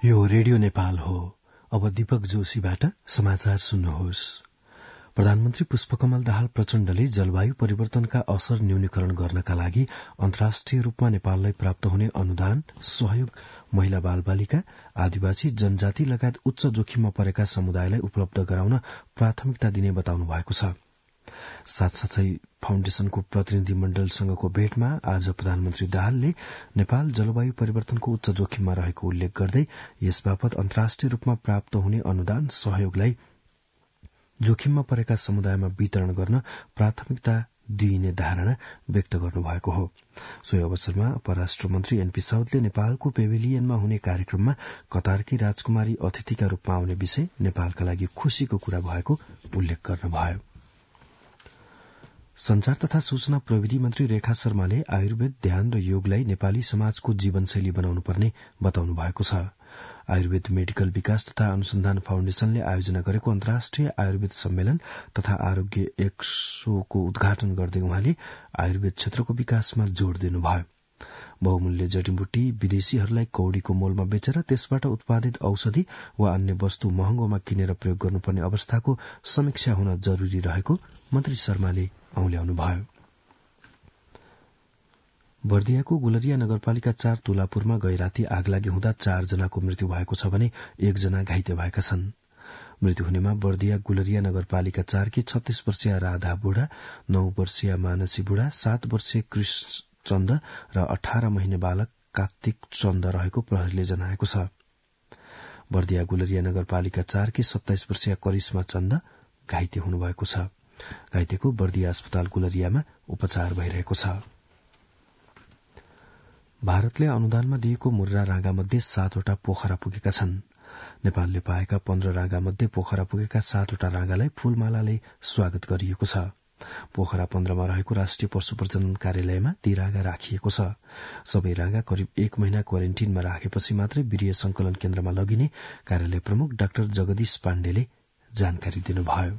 यो रेडियो नेपाल हो। अब दीपक जोशीबाट समाचार सुन्नुहोस्। प्रधानमन्त्री पुष्पकमल दाहाल प्रचण्डले जलवायु परिवर्तनका असर न्यूनीकरण गर्नका लागि अन्तर्राष्ट्रिय रूपमा नेपाललाई प्राप्त हुने अनुदान, सहयोग, महिला बालबालिका, आदिवासी, जनजाति लगायत उच्च जोखिममा परेका समुदायलाई उपलब्ध गराउन प्राथमिकता दिने बताउनु भएको छ। साथसाथै फाउन्डेशनको प्रतिनिधि मण्डलसँगको भेटमा आज प्रधानमन्त्री दाहालले नेपाल जलवायु परिवर्तनको उच्च जोखिममा रहेको उल्लेख गर्दै यसबापत अन्तर्राष्ट्रिय रूपमा प्राप्त हुने अनुदान, सहयोगलाई जोखिममा परेका समुदायमा वितरण गर्न प्राथमिकता दिइने धारणा व्यक्त गर्नुभएको हो। सोही अवसरमा परराष्ट्र मन्त्री एनपी साउदले नेपालको पेभिलियनमा हुने कार्यक्रममा कतारकी राजकुमारी अतिथिका रूपमा आउने विषय नेपालका लागि खुशीको कुरा भएको उल्लेख गर्नुभयो। संचार तथा सूचना प्रविधि मन्त्री रेखा शर्माले आयुर्वेद, ध्यान र योगलाई नेपाली समाजको जीवनशैली बनाउनुपर्ने बताउनु भएको छ। आयुर्वेद मेडिकल विकास तथा अनुसन्धान फाउन्डेशनले आयोजना गरेको अन्तर्राष्ट्रिय आयुर्वेद सम्मेलन तथा आरोग्य एक्सपोको उद्घाटन गर्दै उहाँले आयुर्वेद क्षेत्रको विकासमा जोड़ दिनुभयो। बहुमूल्य जडीबुटी विदेशीहरूलाई कौड़ीको मोलमा बेचेर त्यसबाट उत्पादित औषधि वा अन्य वस्तु महँगोमा किनेर प्रयोग गर्नुपर्ने अवस्थाको समीक्षा हुन जरूरी रहेको मन्त्री शर्माले औल्याउनुभयो। बर्दियाको गुलरिया नगरपालिका 4 तुलापुरमा गैराती आगलागी हुँदा 4 जनाको मृत्यु भएको छ भने 1 जना घाइते भएका छन्। मृत्यु हुनेमा बर्दिया गुलरिया नगरपालिका 4 की 36 वर्षीय राधा बुढा, 9 वर्षीय मानसी बुढा, 7 वर्षीय कृष्ण चन्द र 18 महिने बालक कार्तिक चन्द रहेको प्रहरीले जनाएको छ। बर्दिया गुलरिया नगरपालिका 4 की 27 वर्षीय करिश्मा चन्द घाइते हुनुभएको छ। घाइतेको बर्दिया अस्पताल गुलरियामा उपचार भइरहेको छ। भारतले अनुदानमा दिएको मुर्रा राँगा मध्ये 7 वटा पोखरा पुगेका छन्। नेपालले पाएका 15 राँगा मध्ये पोखरा पुगेका 7 वटा राँगालाई फूलमालाले स्वागत गरिएको छ। पोखरा 15 मा रहेको राष्ट्रिय पशु प्रजनन कार्यालयमा ती राँगा राखिएको छ। सबै राँगा करिब 1 महिना क्वारेन्टिनमा राखेपछि मात्रै वीर्य संकलन केन्द्रमा लगिने कार्यालय प्रमुख डाक्टर जगदीश पाण्डेले जानकारी दिनुभयो।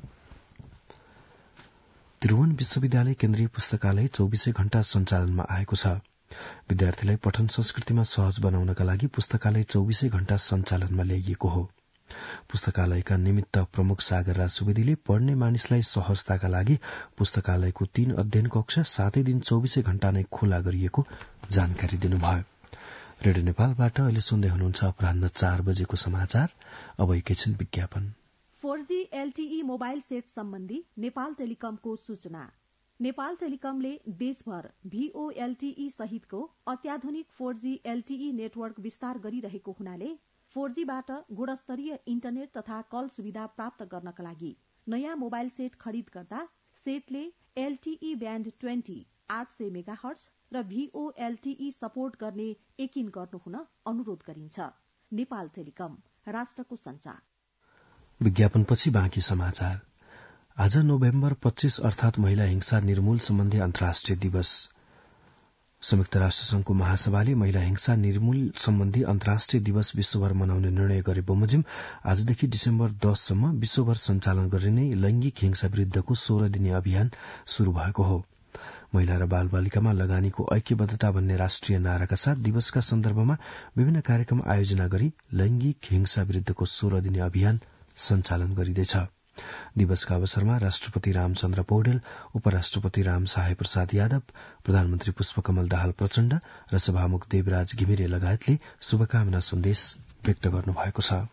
त्रिभुवन विश्वविद्यालय केन्द्रीय पुस्तकालय 24 घण्टा सञ्चालनमा आएको छ। विद्यार्थीलाई पठन संस्कृतिमा सहज बनाउनका लागि पुस्तकालय 24 घण्टा सञ्चालनमा ल्याइएको हो। पुस्तकालयका निमित्त प्रमुख सागरराज सुवेदीले पढ्ने मानिसलाई सहजताका लागि पुस्तकालयको 3 अध्ययन कक्ष 7 दिन 24 घण्टा नै खुला गरिएको जानकारी दिनुभयो। रेडियो नेपालबाट अहिले सुन्दै हुनुहुन्छ अपराह्न 4 बजेको समाचार। अब एकैछिन विज्ञापन। 4G LTE मोबाइल सेट सम्बन्धी नेपाल टेलिकमको सूचना। नेपाल टेलिकमले देशभर VOLTE सहितको अत्याधुनिक 4G LTE नेटवर्क विस्तार गरिरहेको हुनाले 4Gबाट गुणस्तरीय इन्टरनेट तथा कल सुविधा प्राप्त गर्नका लागि नयाँ मोबाइल सेट खरिद गर्दा सेटले LTE ब्याण्ड 20 800 मेगाहर्ज र VOLTE सपोर्ट गर्ने यकिन गर्नुहुन अनुरोध गरिन्छ। नेपाल टेलिकम, राष्ट्रको संचार। विज्ञापनपछि बाँकी समाचार। आज नोभेम्बर 25 अर्थात महिला हिंसा निर्मूल सम्बन्धी अन्तर्राष्ट्रिय दिवस। संयुक्त राष्ट्र संघको महासभाले महिला हिंसा निर्मूल सम्बन्धी अन्तर्राष्ट्रिय दिवस विश्वभर मनाउने निर्णय गरे बमोजिम आजदेखि डिसेम्बर 10 सम्म विश्वभर सञ्चालन गरिने लैंगिक हिंसा विरूद्धको 16 दिने अभियान शुरू भएको हो। महिला र बालबालिकामा लगानीको ऐक्यबद्धता भन्ने राष्ट्रिय नाराका साथ दिवसका सन्दर्भमा विभिन्न कार्यक्रम आयोजना गरी लैंगिक हिंसा विरूद्धको 16 दिने अभियान सञ्चालन गरिँदैछ। दिवसका अवसरमा राष्ट्रपति रामचन्द्र पौडेल, उपराष्ट्रपति रामसहाय प्रसाद यादव, प्रधानमन्त्री पुष्पकमल दाहाल प्रचण्ड र सभामुख देवराज घिमिरे लगायतले शुभकामना सन्देश व्यक्त गर्नुभएको छ।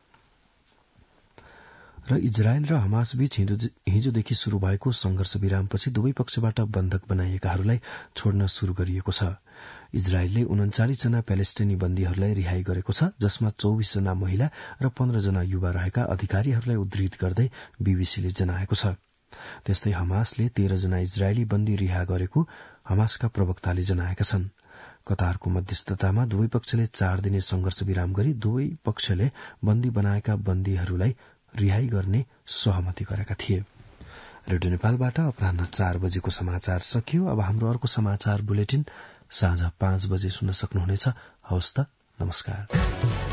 र इजरायल र हमास बीच हिजोदेखि शुरू भएको संघर्ष विरामपछि दुवै पक्षबाट बन्धक बनाइएकाहरूलाई छोड्न शुरू गरिएको छ। इजरायलले 39 जना प्यालेस्टाइनी बन्दीहरूलाई रिहाई गरेको छ, जसमा 24 जना महिला र 15 जना युवा रहेका अधिकारीहरूलाई उद्धृत गर्दै बीबीसीले जनाएको छ। त्यस्तै हमासले 13 जना इजरायली बन्दी रिहा गरेको हमासका प्रवक्ताले जनाएका छन्। कतारको मध्यस्थतामा दुवै पक्षले 4 दिने संघर्ष विराम गरी दुवै पक्षले बन्दी बनाएका बन्दीहरूलाई रिहाई गर्ने सहमति गरेका थिए। रेडियो नेपालबाट अपराह्न 4 बजेको समाचार सकियो। अब हाम्रो अर्को समाचार बुलेटिन साँझ 5 बजे सुन्न सक्नुहुनेछ। हवस् त, नमस्कार।